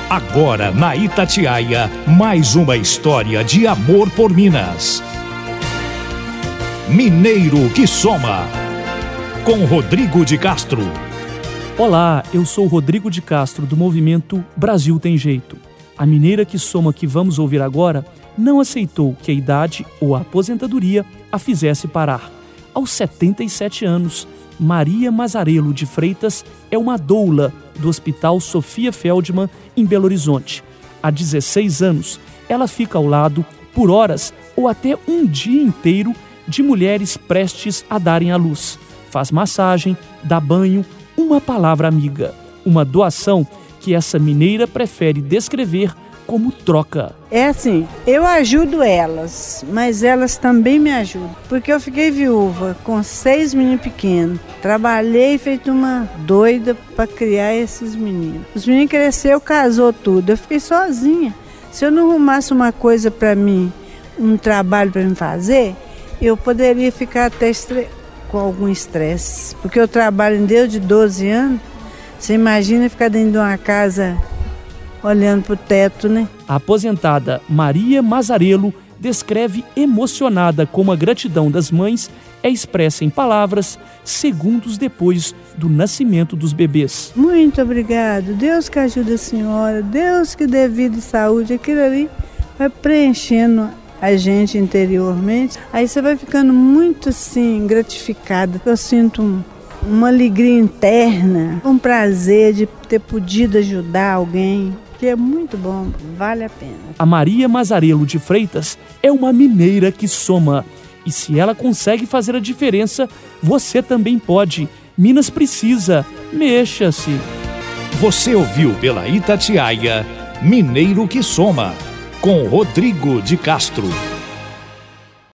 Agora na Itatiaia, mais uma história de amor por Minas. Mineiro que Soma, com Rodrigo de Castro. Olá, eu sou Rodrigo de Castro, do movimento Brasil Tem Jeito. A mineira que soma que vamos ouvir agora não aceitou que a idade ou a aposentadoria a fizesse parar. Aos 77 anos, Maria Mazarello de Freitas é uma doula do Hospital Sofia Feldman, em Belo Horizonte. Há 16 anos, ela fica ao lado, por horas ou até um dia inteiro, de mulheres prestes a darem à luz. Faz massagem, dá banho, uma palavra amiga. Uma doação que essa mineira prefere descrever como troca. É assim, eu ajudo elas, mas elas também me ajudam. Porque eu fiquei viúva com 6 meninos pequenos. Trabalhei feito uma doida para criar esses meninos. Os meninos cresceram, casou tudo. Eu fiquei sozinha. Se eu não arrumasse uma coisa para mim, um trabalho para me fazer, eu poderia ficar até com algum estresse. Porque eu trabalho em Deus de 12 anos. Você imagina ficar dentro de uma casa olhando para o teto, né? A aposentada Maria Mazarello descreve emocionada como a gratidão das mães é expressa em palavras segundos depois do nascimento dos bebês. Muito obrigado. Deus que ajude a senhora, Deus que dê vida e saúde. Aquilo ali vai preenchendo a gente interiormente. Aí você vai ficando muito assim gratificada. Eu sinto uma alegria interna, um prazer de ter podido ajudar alguém, que é muito bom, vale a pena. A Maria Mazarello de Freitas é uma mineira que soma. E se ela consegue fazer a diferença, você também pode. Minas precisa. Mexa-se. Você ouviu pela Itatiaia, Mineiro que Soma, com Rodrigo de Castro.